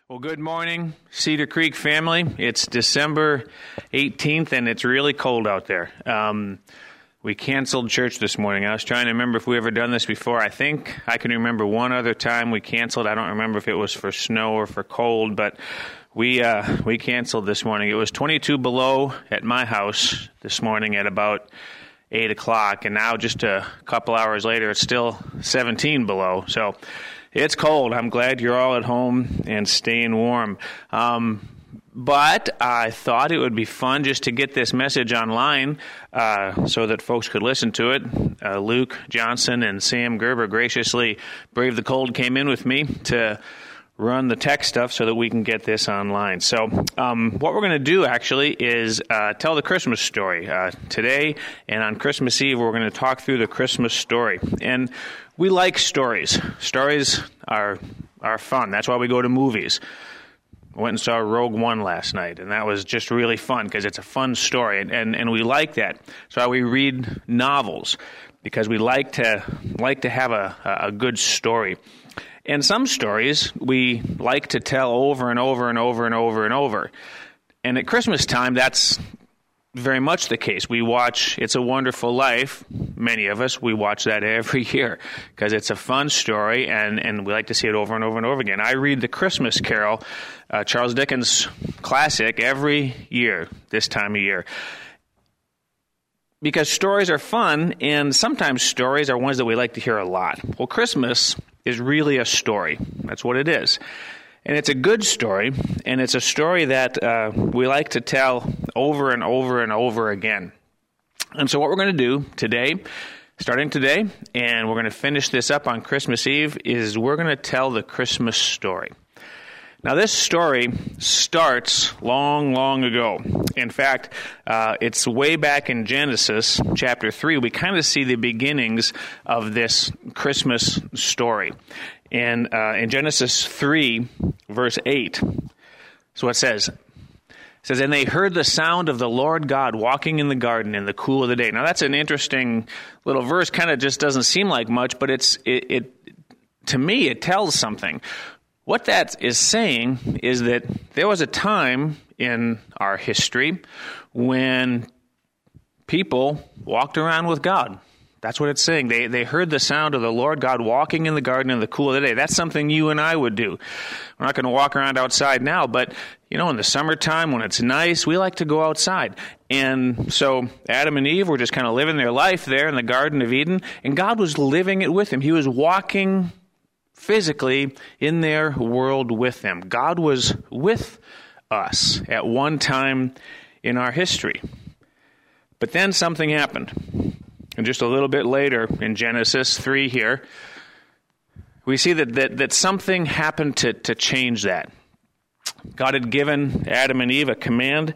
Well, good morning, Cedar Creek family. It's December 18th, and it's really cold out there. We canceled church this morning. I was trying to remember if we ever done this before. I think I can remember one other time we canceled. I don't remember if it was for snow or for cold, but we canceled this morning. It was 22 below at my house this morning at about 8 o'clock, and now just a couple hours later, it's still 17 below. So it's cold. I'm glad you're all at home and staying warm. But I thought it would be fun just to get this message online so that folks could listen to it. Luke Johnson and Sam Gerber graciously braved the cold, came in with me to run the tech stuff so that we can get this online. So what we're going to do actually is tell the Christmas story. Today and on Christmas Eve, we're going to talk through the Christmas story. And we like stories. Stories are fun. That's why we go to movies. I went and saw Rogue One last night, and that was just really fun because it's a fun story, and we like that. So we read novels because we like to have a good story. And some stories we like to tell over and over and over and over and over. And at Christmas time, that's very much the case. We watch It's a Wonderful Life. Many of us, we watch that every year because it's a fun story, and we like to see it over and over and over again. I read The Christmas Carol, Charles Dickens' classic, every year, this time of year. Because stories are fun, and sometimes stories are ones that we like to hear a lot. Well, Christmas is really a story. That's what it is. And it's a good story, and it's a story that we like to tell over and over and over again. And so what we're going to do today, starting today, and we're going to finish this up on Christmas Eve, is we're going to tell the Christmas story. Now, this story starts long, long ago. In fact, it's way back in Genesis chapter 3. We kind of see the beginnings of this Christmas story. And in Genesis 3, verse 8, so it says, and they heard the sound of the Lord God walking in the garden in the cool of the day. Now, that's an interesting little verse. Kind of just doesn't seem like much, but it to me, it tells something. What that is saying is that there was a time in our history when people walked around with God. That's what it's saying. They heard the sound of the Lord God walking in the garden in the cool of the day. That's something you and I would do. We're not going to walk around outside now, but in the summertime when it's nice, we like to go outside. And so Adam and Eve were just kind of living their life there in the Garden of Eden, and God was living it with them. He was walking physically in their world with them. God was with us at one time in our history. But then something happened. And just a little bit later in Genesis 3 here, we see that something happened to change that. God had given Adam and Eve a command,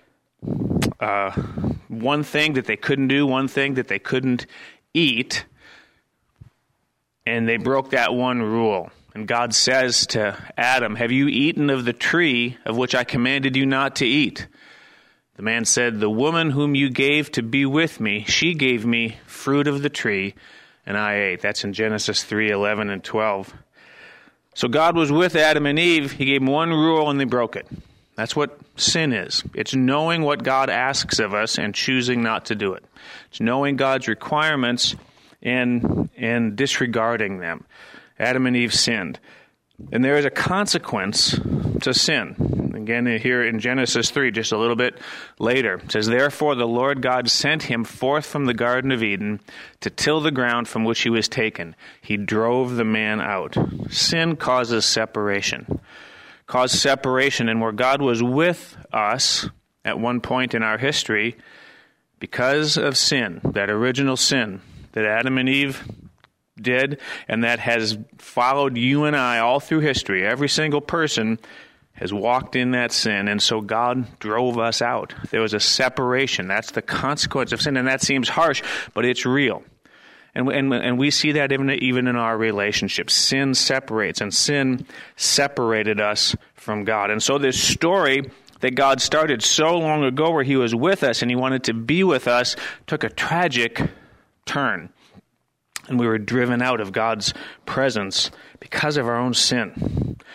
one thing that they couldn't do, one thing that they couldn't eat, and they broke that one rule. And God says to Adam, "Have you eaten of the tree of which I commanded you not to eat?" The man said, "The woman whom you gave to be with me, she gave me fruit of the tree, and I ate." That's in Genesis 3:11 and 12. So God was with Adam and Eve. He gave them one rule, and they broke it. That's what sin is. It's knowing what God asks of us and choosing not to do it. It's knowing God's requirements and disregarding them. Adam and Eve sinned. And there is a consequence to sin. Again, here in Genesis 3, just a little bit later, it says, "Therefore the Lord God sent him forth from the Garden of Eden to till the ground from which he was taken. He drove the man out." Sin causes separation. Caused separation, and where God was with us at one point in our history, because of sin, that original sin that Adam and Eve did, and that has followed you and I all through history. Every single person has walked in that sin, and so God drove us out. There was a separation. That's the consequence of sin, and that seems harsh, but it's real. And we see that even in our relationships. Sin separates, and sin separated us from God. And so this story that God started so long ago where he was with us and he wanted to be with us took a tragic turn. And we were driven out of God's presence because of our own sin.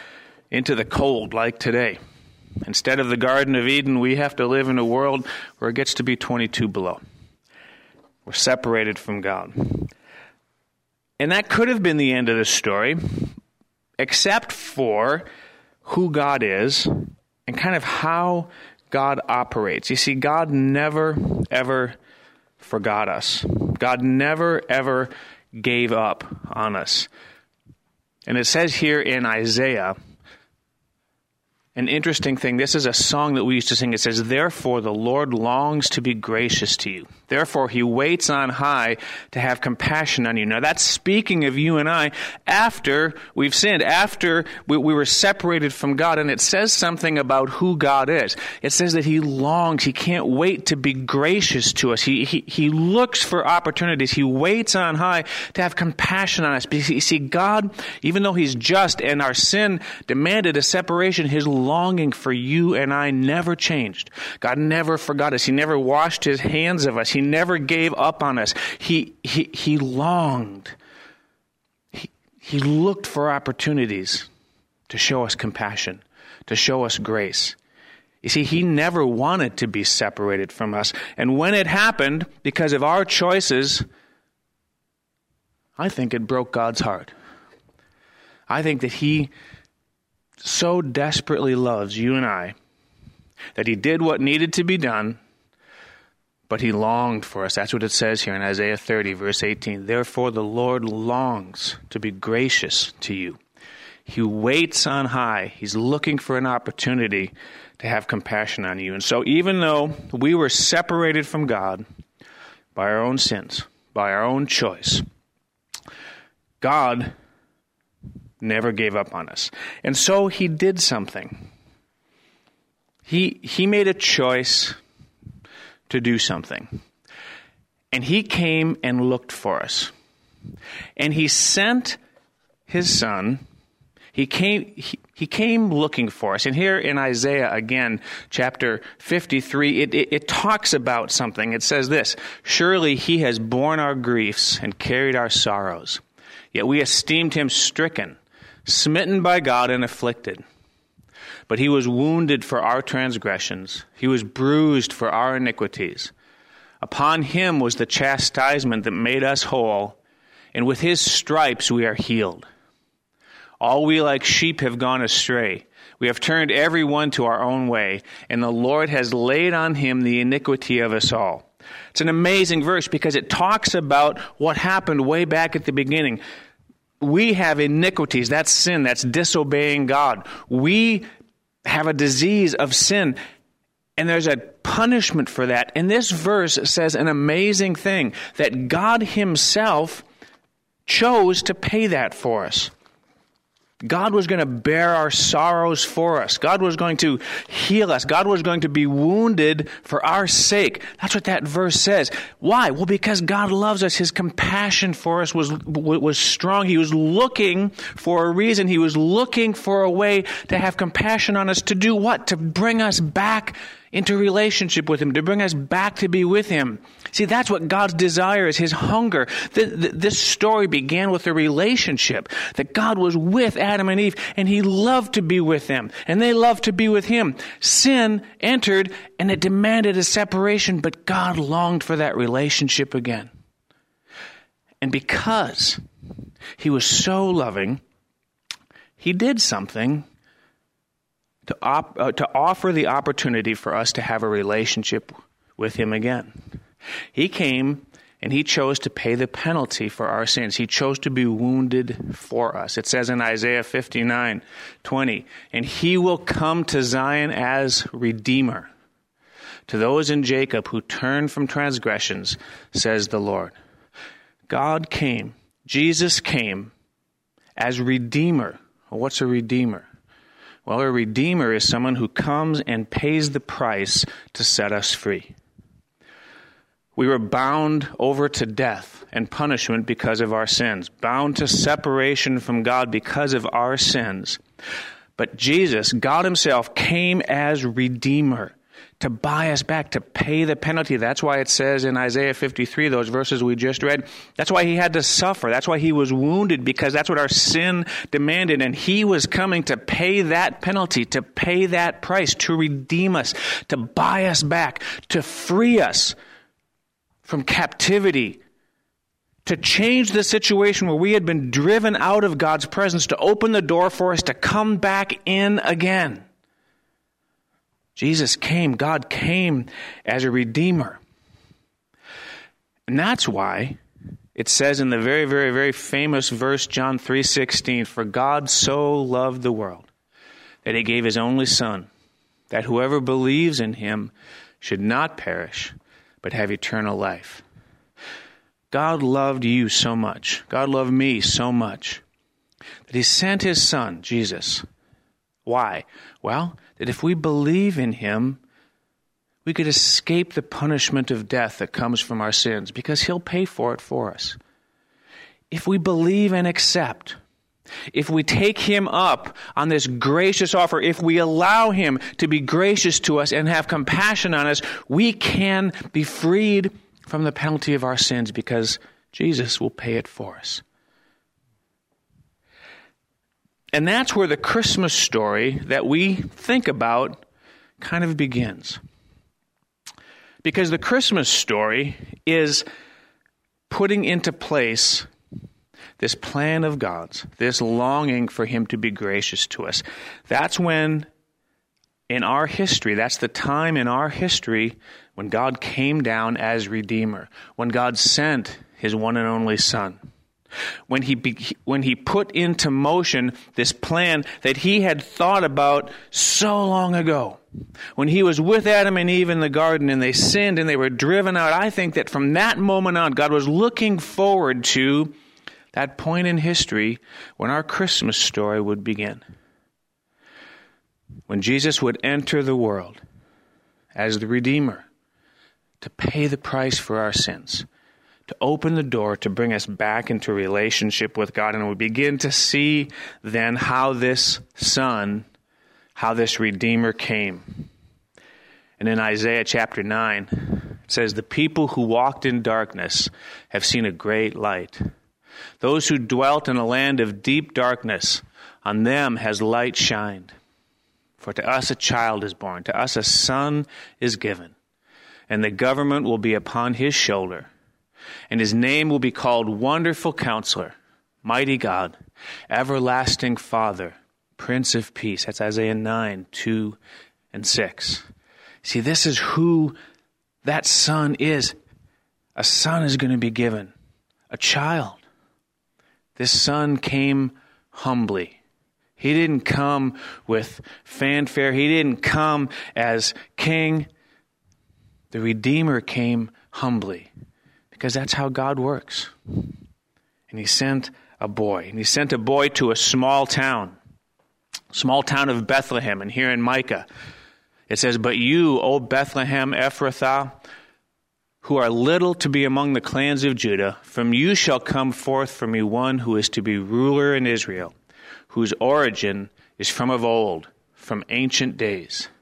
into the cold like today. Instead of the Garden of Eden, we have to live in a world where it gets to be 22 below. We're separated from God. And that could have been the end of the story, except for who God is and kind of how God operates. You see, God never, ever forgot us. God never, ever gave up on us. And it says here in Isaiah, an interesting thing. This is a song that we used to sing. It says, "Therefore the Lord longs to be gracious to you. Therefore he waits on high to have compassion on you." Now that's speaking of you and I after we've sinned, after we were separated from God. And it says something about who God is. It says that he longs, he can't wait to be gracious to us. He looks for opportunities. He waits on high to have compassion on us. Because you see, God, even though he's just and our sin demanded a separation, his longing for you and I never changed. God never forgot us. He never washed his hands of us. He never gave up on us. He longed. He looked for opportunities to show us compassion, to show us grace. You see, he never wanted to be separated from us. And when it happened, because of our choices, I think it broke God's heart. I think that he so desperately loves you and I that he did what needed to be done, but he longed for us. That's what it says here in Isaiah 30, verse 18. "Therefore the Lord longs to be gracious to you." He waits on high. He's looking for an opportunity to have compassion on you. And so even though we were separated from God by our own sins, by our own choice, God never gave up on us. And so he did something. He made a choice to do something. And he came and looked for us. And he sent his son. He came looking for us. And here in Isaiah, again, chapter 53, it talks about something. It says this, "Surely he has borne our griefs and carried our sorrows. Yet we esteemed him stricken, smitten by God and afflicted. But he was wounded for our transgressions. He was bruised for our iniquities. Upon him was the chastisement that made us whole, and with his stripes we are healed. All we like sheep have gone astray. We have turned every one to our own way, and the Lord has laid on him the iniquity of us all." It's an amazing verse because it talks about what happened way back at the beginning. We have iniquities. That's sin. That's disobeying God. We have a disease of sin, and there's a punishment for that. And this verse says an amazing thing, that God himself chose to pay that for us. God was going to bear our sorrows for us. God was going to heal us. God was going to be wounded for our sake. That's what that verse says. Why? Well, because God loves us. His compassion for us was strong. He was looking for a reason. He was looking for a way to have compassion on us. To do what? To bring us back into relationship with him, to bring us back to be with him. See, that's what God's desire is, his hunger. This story began with a relationship, that God was with Adam and Eve, and he loved to be with them, and they loved to be with him. Sin entered, and it demanded a separation, but God longed for that relationship again. And because he was so loving, he did something to offer the opportunity for us to have a relationship with him again. He came and he chose to pay the penalty for our sins. He chose to be wounded for us. It says in Isaiah 59:20, "And he will come to Zion as Redeemer, to those in Jacob who turn from transgressions, says the Lord." God came, Jesus came as Redeemer. Well, what's a Redeemer? Well, a Redeemer is someone who comes and pays the price to set us free. We were bound over to death and punishment because of our sins, bound to separation from God because of our sins. But Jesus, God himself, came as Redeemer. to buy us back, to pay the penalty. That's why it says in Isaiah 53, those verses we just read, that's why he had to suffer. That's why he was wounded, because that's what our sin demanded. And he was coming to pay that penalty, to pay that price, to redeem us, to buy us back, to free us from captivity, to change the situation where we had been driven out of God's presence, to open the door for us to come back in again. Jesus came, God came as a redeemer. And that's why it says in the very, very, very famous verse, John 3:16, "For God so loved the world that he gave his only Son, that whoever believes in him should not perish, but have eternal life." God loved you so much. God loved me so much that he sent his Son, Jesus. Why? Well, that if we believe in him, we could escape the punishment of death that comes from our sins, because he'll pay for it for us. If we believe and accept, if we take him up on this gracious offer, if we allow him to be gracious to us and have compassion on us, we can be freed from the penalty of our sins, because Jesus will pay it for us. And that's where the Christmas story that we think about kind of begins. Because the Christmas story is putting into place this plan of God's, this longing for him to be gracious to us. That's when in our history, that's the time in our history when God came down as Redeemer, when God sent his one and only Son. When he put into motion this plan that he had thought about so long ago. When he was with Adam and Eve in the garden and they sinned and they were driven out, I think that from that moment on, God was looking forward to that point in history when our Christmas story would begin. When Jesus would enter the world as the Redeemer to pay the price for our sins, to open the door to bring us back into relationship with God. And we begin to see then how this Son, how this Redeemer came. And in Isaiah chapter 9, it says, "The people who walked in darkness have seen a great light. Those who dwelt in a land of deep darkness, on them has light shined. For to us a child is born, to us a son is given, and the government will be upon his shoulder. And his name will be called Wonderful Counselor, Mighty God, Everlasting Father, Prince of Peace." That's Isaiah 9, 2 and 6. See, this is who that Son is. A son is going to be given, a child. This Son came humbly. He didn't come with fanfare. He didn't come as king. The Redeemer came humbly, because that's how God works. And he sent a boy. And he sent a boy to a small town of Bethlehem. And here in Micah, it says, "But you, O Bethlehem Ephrathah, who are little to be among the clans of Judah, from you shall come forth for me one who is to be ruler in Israel, whose origin is from of old, from ancient days."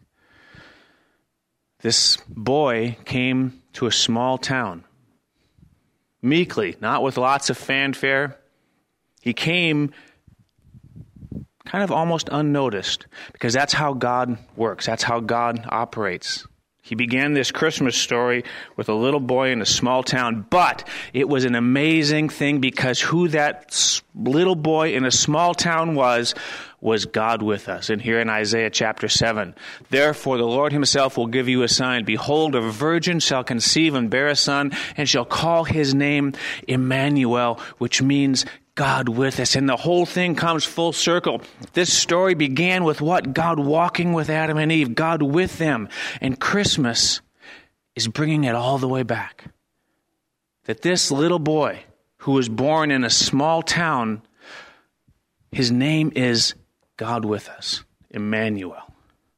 This boy came to a small town, meekly, not with lots of fanfare. He came kind of almost unnoticed, because that's how God works. That's how God operates. He began this Christmas story with a little boy in a small town, but it was an amazing thing, because who that little boy in a small town was God with us. And here in Isaiah chapter 7, "Therefore the Lord himself will give you a sign. Behold, a virgin shall conceive and bear a son, and shall call his name Emmanuel," which means God with us. And the whole thing comes full circle. This story began with what? God walking with Adam and Eve, God with them. And Christmas is bringing it all the way back. That this little boy who was born in a small town, his name is God with us, Emmanuel.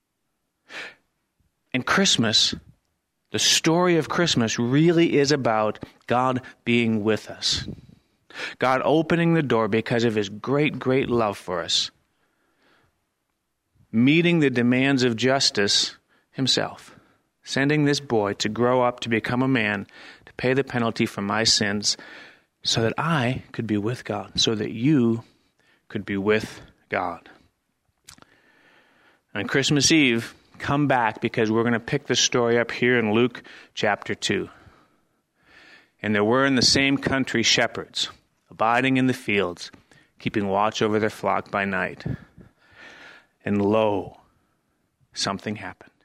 And Christmas, the story of Christmas, really is about God being with us. God opening the door because of his great, great love for us. Meeting the demands of justice, himself, sending this boy to grow up to become a man, to pay the penalty for my sins, so that I could be with God, so that you could be with God. On Christmas Eve, come back, because we're going to pick the story up here in Luke chapter 2. And there were in the same country shepherds, abiding in the fields, keeping watch over their flock by night. And lo, something happened.